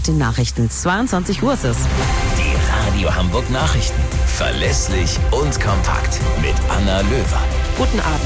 den Nachrichten. 22 Uhr ist es. Die Radio Hamburg Nachrichten. Verlässlich und kompakt. Mit Anna Löwer. Guten Abend.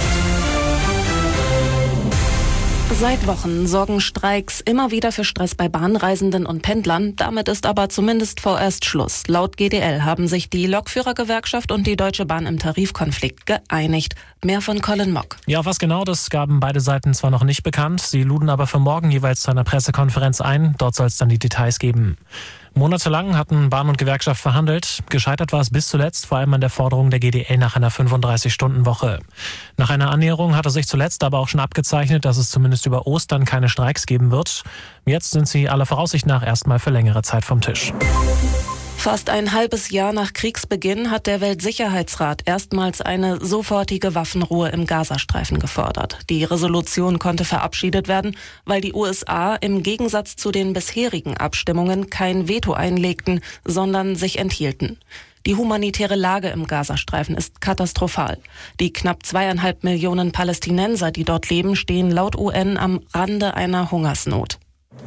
Seit Wochen sorgen Streiks immer wieder für Stress bei Bahnreisenden und Pendlern. Damit ist aber zumindest vorerst Schluss. Laut GDL haben sich die Lokführergewerkschaft und die Deutsche Bahn im Tarifkonflikt geeinigt. Mehr von Colin Mock. Ja, was genau, das gaben beide Seiten zwar noch nicht bekannt. Sie luden aber für morgen jeweils zu einer Pressekonferenz ein. Dort soll es dann die Details geben. Monatelang hatten Bahn und Gewerkschaft verhandelt. Gescheitert war es bis zuletzt vor allem an der Forderung der GDL nach einer 35-Stunden-Woche. Nach einer Annäherung hatte sich zuletzt aber auch schon abgezeichnet, dass es zumindest über Ostern keine Streiks geben wird. Jetzt sind sie aller Voraussicht nach erstmal für längere Zeit vom Tisch. Fast ein halbes Jahr nach Kriegsbeginn hat der Weltsicherheitsrat erstmals eine sofortige Waffenruhe im Gazastreifen gefordert. Die Resolution konnte verabschiedet werden, weil die USA im Gegensatz zu den bisherigen Abstimmungen kein Veto einlegten, sondern sich enthielten. Die humanitäre Lage im Gazastreifen ist katastrophal. Die knapp 2,5 Millionen Palästinenser, die dort leben, stehen laut UN am Rande einer Hungersnot.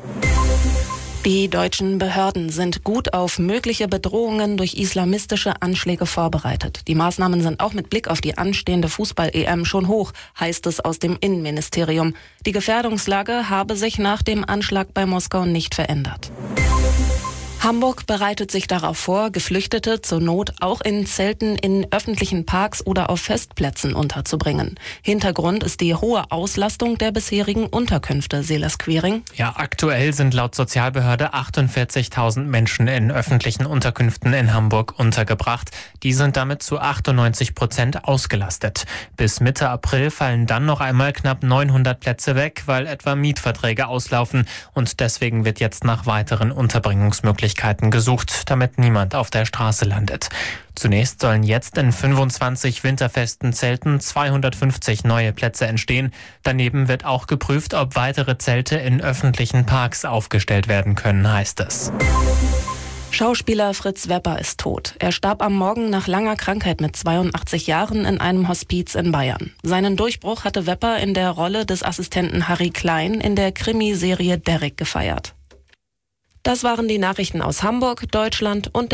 Die deutschen Behörden sind gut auf mögliche Bedrohungen durch islamistische Anschläge vorbereitet. Die Maßnahmen sind auch mit Blick auf die anstehende Fußball-EM schon hoch, heißt es aus dem Innenministerium. Die Gefährdungslage habe sich nach dem Anschlag bei Moskau nicht verändert. Hamburg bereitet sich darauf vor, Geflüchtete zur Not auch in Zelten in öffentlichen Parks oder auf Festplätzen unterzubringen. Hintergrund ist die hohe Auslastung der bisherigen Unterkünfte, Silas Quiring. Ja, aktuell sind laut Sozialbehörde 48.000 Menschen in öffentlichen Unterkünften in Hamburg untergebracht. Die sind damit zu 98% ausgelastet. Bis Mitte April fallen dann noch einmal knapp 900 Plätze weg, weil etwa Mietverträge auslaufen. Und deswegen wird jetzt nach weiteren Unterbringungsmöglichkeiten gesucht, damit niemand auf der Straße landet. Zunächst sollen jetzt in 25 winterfesten Zelten 250 neue Plätze entstehen. Daneben wird auch geprüft, ob weitere Zelte in öffentlichen Parks aufgestellt werden können, heißt es. Schauspieler Fritz Wepper ist tot. Er starb am Morgen nach langer Krankheit mit 82 Jahren in einem Hospiz in Bayern. Seinen Durchbruch hatte Wepper in der Rolle des Assistenten Harry Klein in der Krimiserie Derrick gefeiert. Das waren die Nachrichten aus Hamburg, Deutschland und